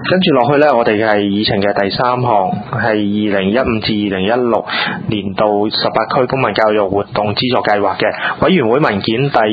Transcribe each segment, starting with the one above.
跟住落去呢，我哋係議程嘅第3項，係2015至2016年度18區公民教育活動資助計劃嘅委員會文件第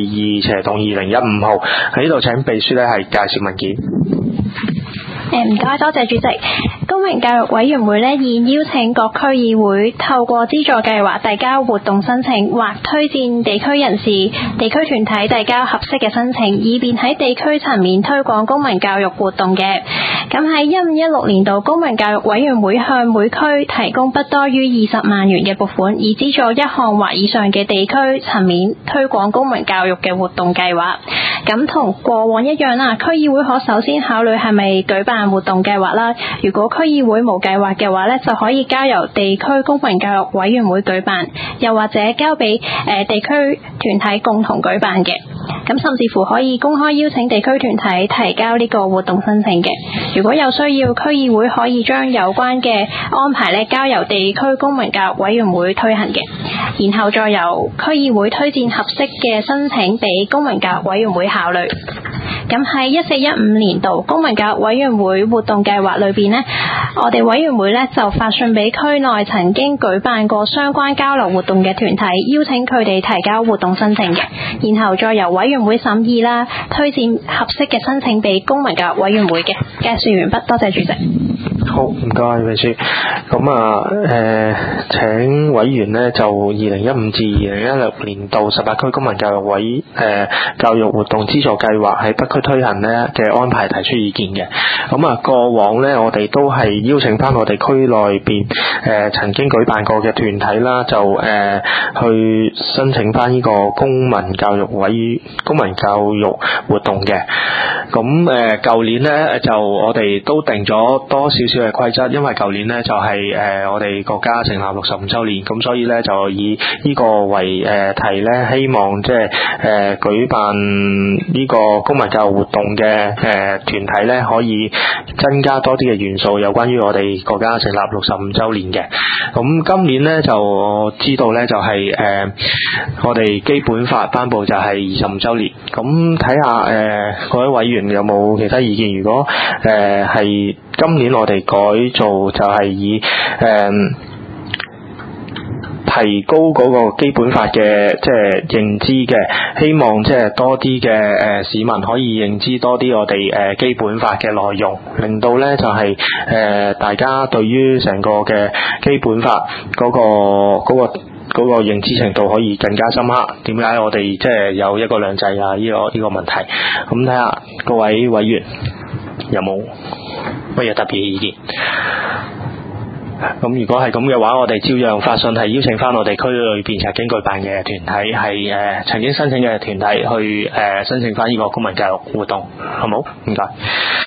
2/2015號，喺呢度請秘書呢係介紹文件。 唔該，多謝主席。公民教育委員會現邀請各區議會透過資助計劃遞交活動申請，或推薦地區人士、地區團體遞交合適嘅申請，以便喺地區層面推廣公民教育活動嘅。咁喺15-16年度，公民教育委員會向每區提供不多於20萬元嘅撥款，以資助一項或以上嘅地區層面推廣公民教育嘅活動計劃。咁同過往一樣啦，區議會可首先考慮係咪舉辦活動計劃啦。如果區議會冇計劃嘅話就可以交由地區公民教育委員會舉辦，又或者交俾地區團體共同舉辦嘅。咁甚至乎可以公開邀請地區團體提交呢個活動申請嘅。如果有需要，區議會可以將有關嘅安排交由地區公民教育委員會推行嘅，然後再由區議會推薦合適嘅申請俾公民教育委員會考慮。咁喺14-15年度公民教育委員會活動計劃裏邊我哋委員會就發信俾區內曾經舉辦過相關交流活動嘅團體，邀請佢哋提交活動申請嘅，然後再由委員會審議啦，推薦合適嘅申請俾公民教育委員會嘅。介紹完畢，多謝主席。 好，唔該秘書。咁請委員就2015至2016年度18區公民教育教育活動資助計劃喺北區推行嘅安排提出意見嘅。咁過往我哋都係邀請翻我哋區內邊曾經舉辦過嘅團體啦，就去申請翻呢個公民教育活動嘅。咁舊年就我哋都定咗多少少嘅規則，因為舊年就係我哋國家成立65週年，咁所以就以呢個為題希望即係舉辦呢個公民教育活動嘅團體可以增加多啲嘅元素，有關於我哋國家成立65週年嘅。咁今年就我知道就係我哋基本法頒布就係25週年，咁睇下各位委員有冇其他意見？如果係今年我哋改做就係以提高嗰個基本法嘅即係認知嘅，希望即係多啲嘅市民可以認知多啲我哋基本法嘅內容，令到就係大家對於成個嘅基本法嗰個認知程度可以更加深刻。點解我哋即係有一國兩制啊？呢個問題，咁睇下各位委員有冇乜嘢特別意見？咁如果係咁嘅話，我哋照樣發信係邀請翻我哋區裏邊曾經舉辦嘅團體，係曾經申請嘅團體去申請翻呢個公民教育活動，好冇？唔該。